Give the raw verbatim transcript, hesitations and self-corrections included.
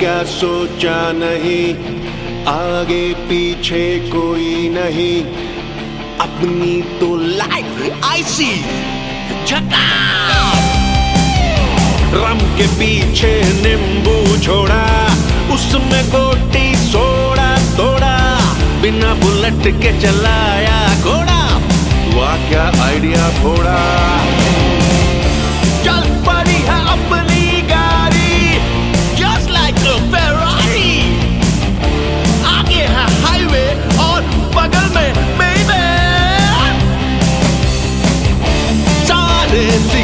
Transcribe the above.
क्या सोचा नहीं, आगे पीछे कोई नहीं, अपनी तो लाइफ ऐसी झकास। रम के पीछे नींबू छोड़ा, उसमें गोटी सोड़ा तोड़ा, बिना बुलेट के चलाया घोड़ा, वाह क्या आइडिया फोड़ा। चल पड़ी है अपनी गाड़ी just like a Ferrari, आगे है हाईवे और बगल में बेबे सारे